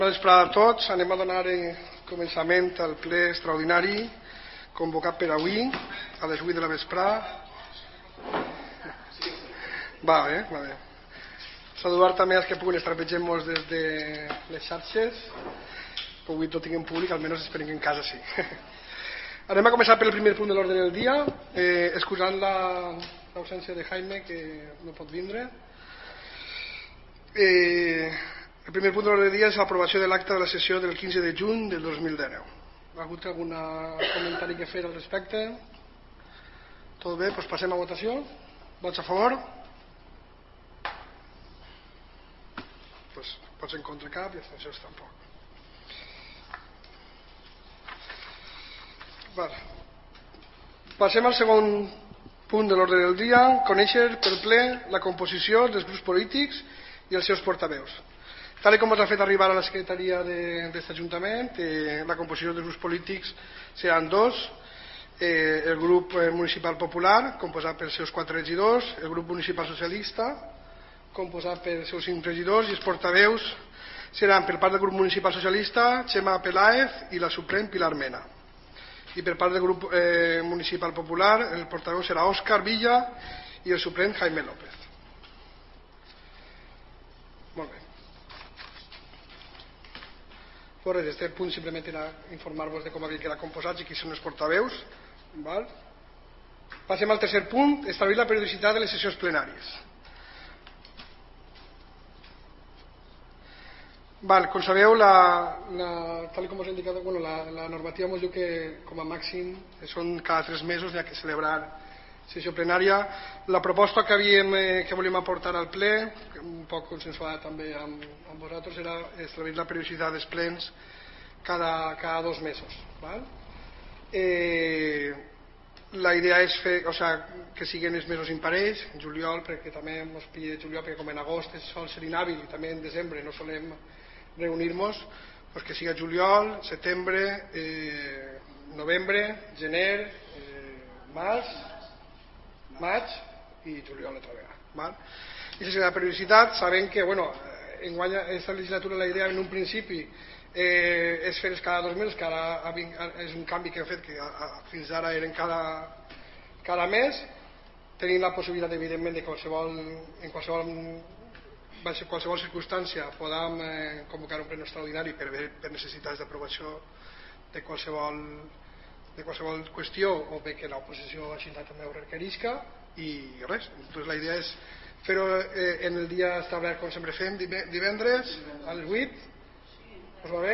Bona vesprada a tots. Anem a donar començament al ple extraordinari convocat per avui a les 8 de la vesprada. Va bé. Saludar també els que puguin estar veient-nos des de les xarxes, que avui tot tinguem públic, almenys esperen que en casa sí. Anem a començar pel primer punt de l'ordre del dia, excusant l'ausència de Jaime, que no pot vindre. El primer punt de l'ordre del dia és l'aprovació de l'acte de la sessió del 15 de juny del 2019. Ha hagut algun comentari que fer al respecte? Tot bé? Doncs passem a votació. Vots a favor? Doncs vots en contra cap i abstencions tampoc. Passem al segon punt de l'ordre del dia, conèixer pel ple la composició dels grups polítics i els seus portaveus. Tal com ens ha fet arribar a la secretaria d'aquest Ajuntament, la composició dels grups polítics seran dos: el grup municipal popular, composat pels seus 4 regidors, el grup municipal socialista, composat pels seus 5 regidors, i els portaveus seran, per part del grup municipal socialista, Txema Peláez i la suplent Pilar Mena. I per part del grup municipal popular, el portaveu serà Òscar Villa i el suplent Jaime López. Molt bé. Pues este punt simplement era informar-vos de com havien quedat composats i qui són els portaveus. Passem al tercer punt, establir la periodicitat de les sessions plenàries. Com sabeu, tal com us he indicat, la normativa ens diu que com a màxim són cada 3 mesos hi ha que celebrar sessió plenària. La proposta que volíem aportar al ple, un poc consensuada també amb vosaltres, era establir la periodicitat dels plens cada 2 mesos. La idea és que siguin els mesos imparells, en juliol, perquè també ens pilla juliol, perquè com en agost sol ser inhàbil i també en desembre no solem reunir-nos, que siga juliol, setembre, novembre, gener, maig i juliol altra vegada. I la periodicitat, sabem que enguany aquesta legislatura la idea en un principi és fer-les cada 2 mesos, que ara és un canvi que hem fet, que fins ara eren cada mes, tenint la possibilitat evidentment de en qualsevol circumstància podem convocar un ple extraordinari per necessitats d'aprovació de qualsevol qüestió o bé que l'oposició així també ho requerisca. I res, la idea és fer-ho en el dia establert, com sempre fem, divendres a les 8. Us va bé?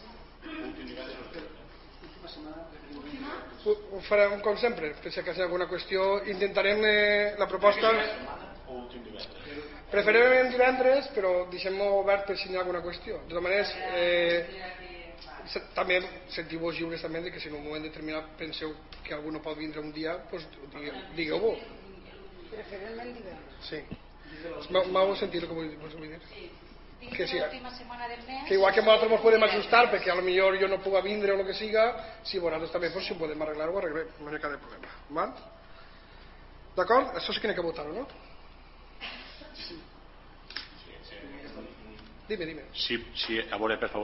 Ho farem com sempre, per si hi ha alguna qüestió. Intentarem la proposta preferiblement divendres, però deixem-ho obert per si hi ha alguna qüestió. De totes maneres, també sentiu-vos lliures també que si en un moment determinat penseu que algú no pot vindre un dia, digueu-ho. Preferiblement divendres. Sí. M'heu sentit el que vull dir? Que sí, l'última setmana del mes. Que igual que nosaltres ens podem ajustar perquè a lo millor jo no puc vindre o el que siga, si vosaltres també si ho podem arreglar-ho, arreglem, no hi ha cap problema. D'acord? Això sí que n'hi ha que votar-ho, no? Dime. Sí, a veure, per favor.